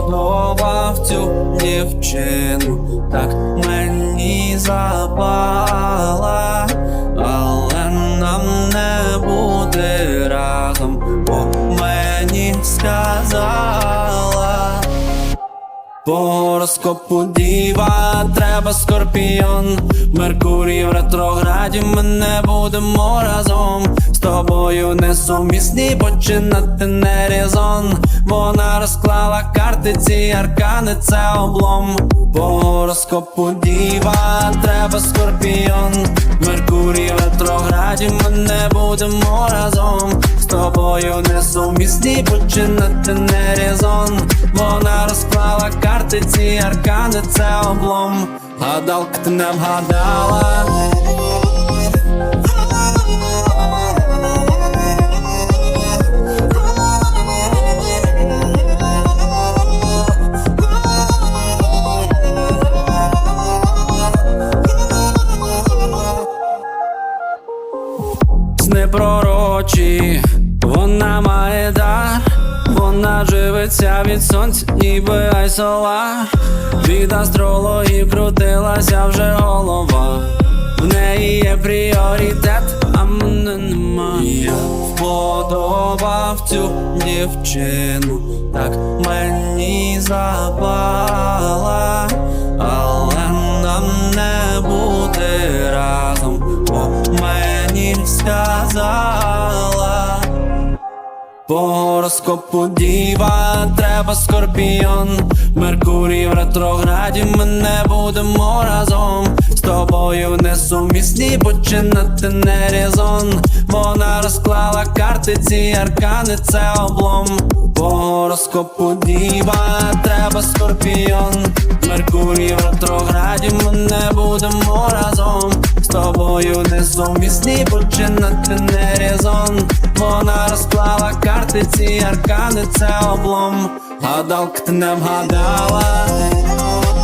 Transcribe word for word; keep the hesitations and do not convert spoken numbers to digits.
вподобав цю дівчину, так мені запала, але нам не бути разом, бо мені сказала. По гороскопу діва, треба скорпіон. Меркурій в ретрограді, ми не будемо разом. З тобою несумісні, починати не резон. Вона розклала карти, ці аркани, це облом. По гороскопу діва, треба скорпіон. Меркурій в ретрограді, ми не будемо разом. З тобою несумісні, починати не резон. Вона розклала карти, ці аркани, це облом. Гадалка, ти не вгадала. Сни пророчі, вона має дар. Вона живиться від сонця, ніби айсола. Від астрологів крутилася вже голова. В неї є пріоритет, а мене нема. Я вподобав цю дівчину, так мені запала, але нам не бути разом, бо мені сказала. По гороскопу діва, треба скорпіон. Меркурій в ретрограді, ми не будемо разом. З тобою несумісні, починати не резон. Вона розклала карти, ці аркани, це облом. По гороскопу діва, треба скорпіон. Меркурій в ретрограді, ми не будемо разом. З тобою несумісні, починати не резон. Вона розклала карти, ці аркани, це облом. Гадалка, ти не вгадала.